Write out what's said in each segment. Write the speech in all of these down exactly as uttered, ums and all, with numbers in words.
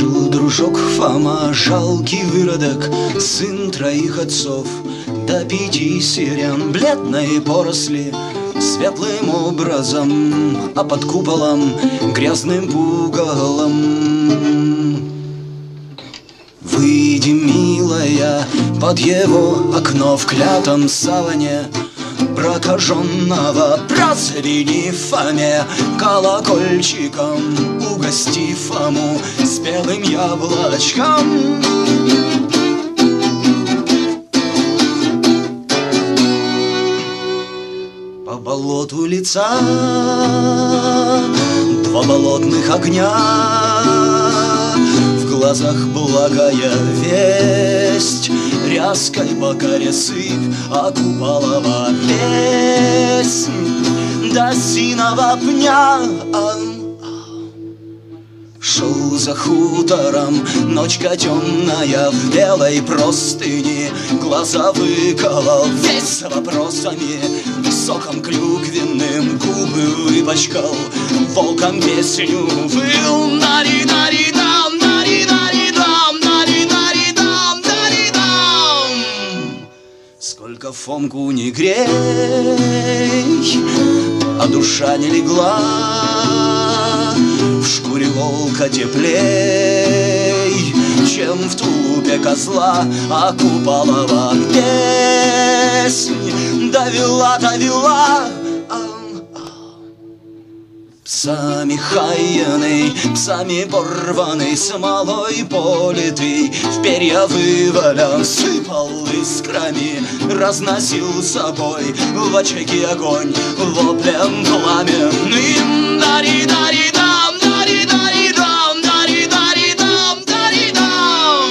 Жил дружок Фома, жалкий выродок, сын троих отцов, до пяти сирен бледной поросли, светлым образом, а под куполом грязным пугалом. Выйди, милая, под его окно в клятом саване прокаженного прозвени Фоме, колокольчиком угости Фому спелым яблочком. По болоту лица два болотных огня, в глазах благая весть, ряской по коре сыпь, а куполова песнь до синого пня. Шел за хутором ночка темная, в белой простыни глаза выколол, весь вопросами, соком клюквенным губы выпачкал, волком песню выл. Нари-нари-дам, нари-нари-дам, нари-нари-дам, нари-дам. Сколько Фомку не грей, а душа не легла, в шкуре волка теплей, чем в трупе козла, а куполова песнь довела, довела. Псами хаяный, псами порванный, смолой политый, в перья вывален, сыпал искрами, разносил собой в очаге огонь воплем пламенным. Дари-дари-дам, дари-дари-дам, дари-дари-дам, дари-дам.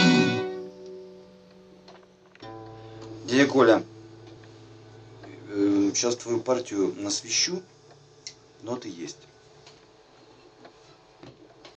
Дядя Коля, сейчас твою партию насвещу, ноты есть.